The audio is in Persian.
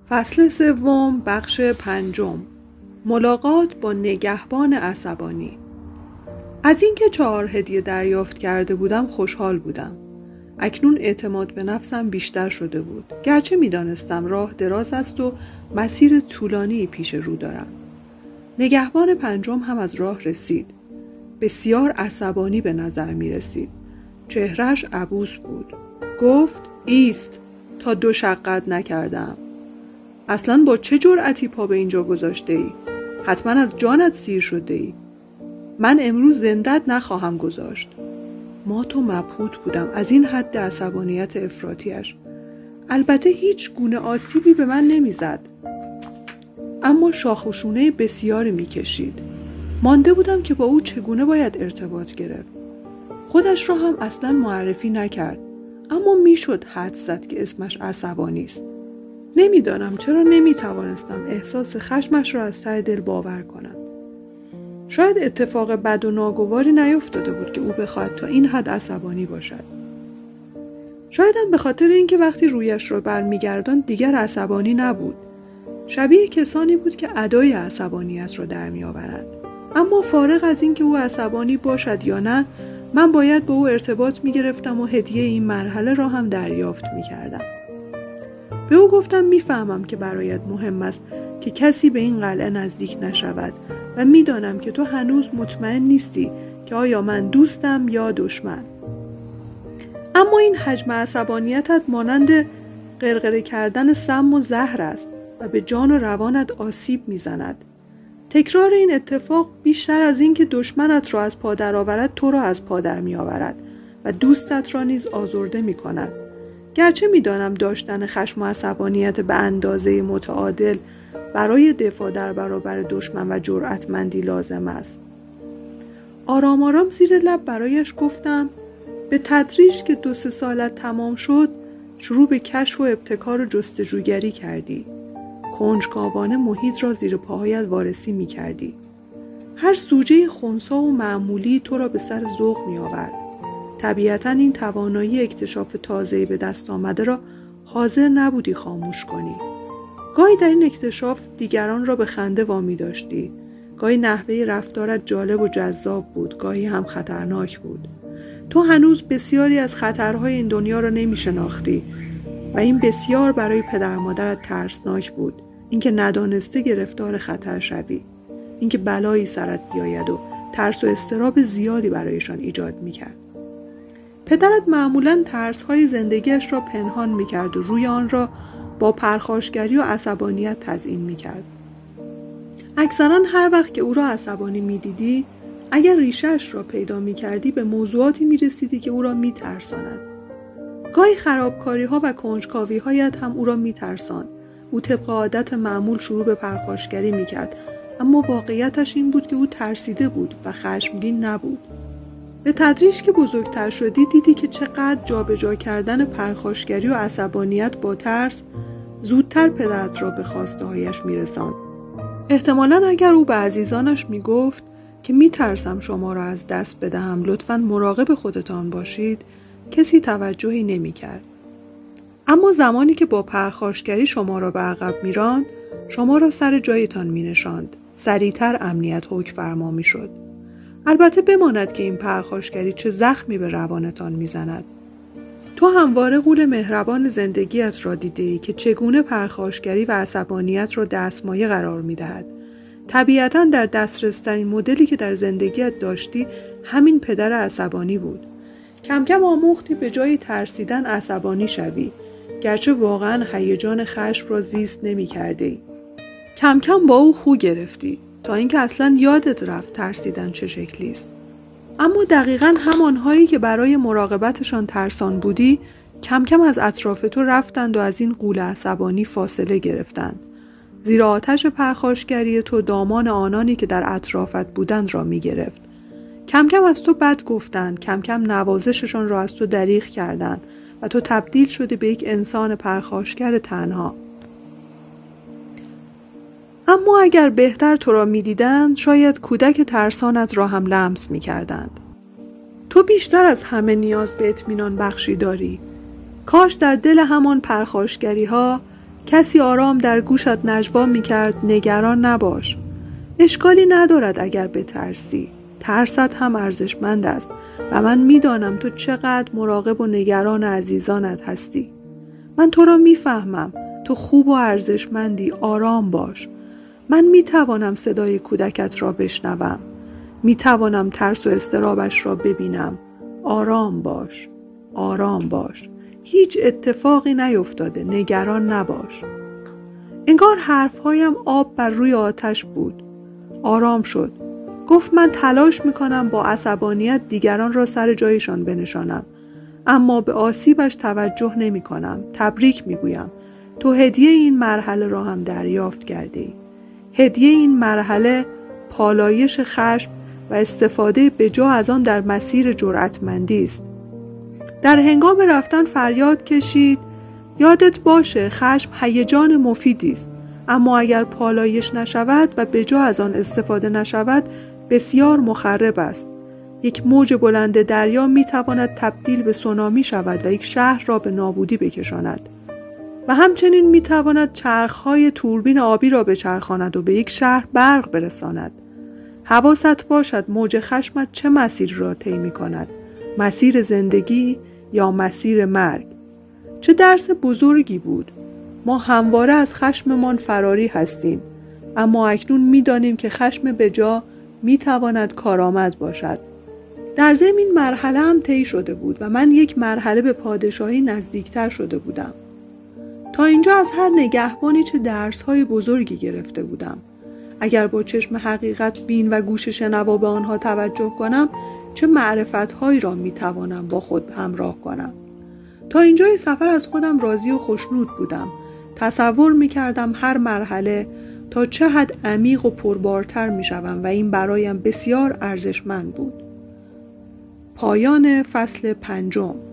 فصل سوم، بخش پنجم. ملاقات با نگهبان عصبانی. از اینکه 4 هدیه دریافت کرده بودم خوشحال بودم. اکنون اعتماد به نفسم بیشتر شده بود، گرچه می‌دانستم راه دراز است و مسیر طولانی پیش رو دارم. نگهبان پنجم هم از راه رسید. بسیار عصبانی به نظر می رسید. چهرهش عبوس بود. گفت ایست تا 2 شقت نکردم. اصلاً با چه جرأتی پا به اینجا گذاشته ای؟ حتما از جانت سیر شده ای. من امروز زندت نخواهم گذاشت. مات و مبهوت بودم از این حد عصبانیت افراطیش. البته هیچ گونه آسیبی به من نمیزد، اما شاخ و شونه بسیاری میکشید. مانده بودم که با او چگونه باید ارتباط گرفت. خودش را هم اصلا معرفی نکرد، اما میشد حدس زد که اسمش عصبانی است. نمیدانم چرا نمیتوانستم احساس خشمش را از ته دل باور کنم. شاید اتفاق بد و ناگواری نیفتاده بود که او بخواهد تا این حد عصبانی باشد. شاید هم به خاطر اینکه وقتی رویش را برمیگرداند دیگر عصبانی نبود. شبیه کسانی بود که ادای عصبانیت را در میآورند. اما فارغ از اینکه او عصبانی باشد یا نه، من باید با او ارتباط میگرفتم و هدیه این مرحله را هم دریافت میکردم. به او گفتم میفهمم که برایت مهم است که کسی به این قلعه نزدیک نشود و میدانم که تو هنوز مطمئن نیستی که آیا من دوستم یا دشمن. اما این حجم عصبانیتت مانند غرغره کردن سم و زهر است و به جان و روانت آسیب میزند. تکرار این اتفاق بیشتر از این که دشمنت را از پا در آورد تو را از پا در می آورد و دوستت را نیز آزرده می کند. گرچه می دانم داشتن خشم و عصبانیت به اندازه متعادل برای دفاع در برابر دشمن و جرأتمندی لازم است. آرام آرام زیر لب برایش گفتم به تدریج که 2-3 سالت تمام شد شروع به کشف و ابتکار و جستجوگری کردی. کنجکاوانه محیط را زیر پاهایت وارسی می کردی. هر سوژه خنثی و معمولی تو را به سر ذوق می آورد. طبیعتاً این توانایی اکتشاف تازه‌ای به دست آمده را حاضر نبودی خاموش کنی. گاهی در این اکتشاف دیگران را به خنده وامی داشتی. گاهی نحوه رفتارت جالب و جذاب بود، گاهی هم خطرناک بود. تو هنوز بسیاری از خطرهای این دنیا را نمی شناختی و این بسیار برای پدر مادرت ترسناک بود. اینکه ندانسته گرفتار خطر شوی، اینکه بلایی سرت بیاید و ترس و اضطراب زیادی برایشان ایجاد میکرد. پدرت معمولاً ترس‌های زندگیش را پنهان میکرد و روی آن را با پرخاشگری و عصبانیت تزیین میکرد. اکثراً هر وقت که او را عصبانی میدیدی، اگر ریشه‌اش را پیدا میکردی به موضوعاتی میرسیدی که او را میترساند. گاهی خرابکاری‌ها و کنجکاوی‌هایت هم او را میترساند. او طبق عادت معمول شروع به پرخاشگری میکرد، اما واقعیتش این بود که او ترسیده بود و خشمگین نبود. به تدریج که بزرگتر شدی دیدی که چقدر جابجا کردن پرخاشگری و عصبانیت با ترس زودتر پدرت را به خواسته هایش میرساند. احتمالاً اگر او به عزیزانش میگفت که میترسم شما را از دست بدهم، لطفاً مراقب خودتان باشید، کسی توجهی نمیکرد. اما زمانی که با پرخاشگری شما را به عقب میراند، شما را سر جایتان مینشاند، سریعتر امنیت حکم فرما میشد. البته بماند که این پرخاشگری چه زخمی به روانتان میزند. تو همواره غول مهربان زندگیت را دیده‌ای که چگونه پرخاشگری و عصبانیت را دستمایه قرار میدهد. طبیعتاً در دسترس‌ترین مدلی که در زندگیت داشتی همین پدر عصبانی بود. کم کم آموختی به جای ترسیدن عصبانی شوی، گرچه واقعاً هیجان خشم را زیست نمی کردی. کم کم با او خو گرفتی تا اینکه اصلاً یادت رفت ترسیدن چه شکلی است. اما دقیقاً همانهایی که برای مراقبتشان ترسان بودی کم کم از اطراف تو رفتند و از این غول عصبانی فاصله گرفتند. زیرا آتش پرخاشگری تو دامان آنانی که در اطرافت بودند را می گرفت. کم کم از تو بد گفتند، کم کم نوازششان را از تو دریغ کردند و تو تبدیل شده به یک انسان پرخاشگر تنها. اما اگر بهتر تو را می دیدند، شاید کودک ترسانت را هم لمس می کردند. تو بیشتر از همه نیاز به اطمینان بخشی داری. کاش در دل همان پرخاشگری ها کسی آرام در گوشت نجوا می‌کرد نگران نباش. اشکالی ندارد اگر بترسی. ترست هم ارزشمند است و من می‌دانم تو چقدر مراقب و نگران عزیزانت هستی. من تو را می‌فهمم. تو خوب و ارزشمندی. آرام باش. من می‌توانم صدای کودکت را بشنوم. می‌توانم ترس و اضطرابش را ببینم. آرام باش. آرام باش. هیچ اتفاقی نیفتاده. نگران نباش. انگار حرفهایم آب بر روی آتش بود. آرام شد. گفت من تلاش میکنم با عصبانیت دیگران را سر جایشان بنشانم، اما به آسیبش توجه نمی کنم. تبریک میگویم. تو هدیه این مرحله را هم دریافت کرده ای. هدیه این مرحله پالایش خشم و استفاده بجا از آن در مسیر جرأتمندی است. در هنگام رفتن فریاد کشید یادت باشه خشم هیجان مفیدی است، اما اگر پالایش نشود و بجا از آن استفاده نشود بسیار مخرب است. یک موج بلند دریا می تواند تبدیل به سونامی شود و یک شهر را به نابودی بکشاند و همچنین می تواند چرخهای توربین آبی را بچرخاند و به یک شهر برق برساند. حواست باشد موج خشمت چه مسیر را طی می کند، مسیر زندگی یا مسیر مرگ. چه درس بزرگی بود. ما همواره از خشممان فراری هستیم، اما اکنون می دانیم که خشم بجا می تواند کارآمد باشد. در ضمن این مرحله هم طی شده بود و من یک مرحله به پادشاهی نزدیکتر شده بودم. تا اینجا از هر نگهبانی چه درس‌های بزرگی گرفته بودم. اگر با چشم حقیقت بین و گوش شنوا به آنها توجه کنم، چه معرفت‌هایی را می‌توانم با خود همراه کنم. تا اینجای سفر از خودم راضی و خوشنود بودم. تصور می‌کردم هر مرحله تا چه حد عمیق و پربارتر می‌شوم و این برایم بسیار ارزشمند بود. پایان فصل 5.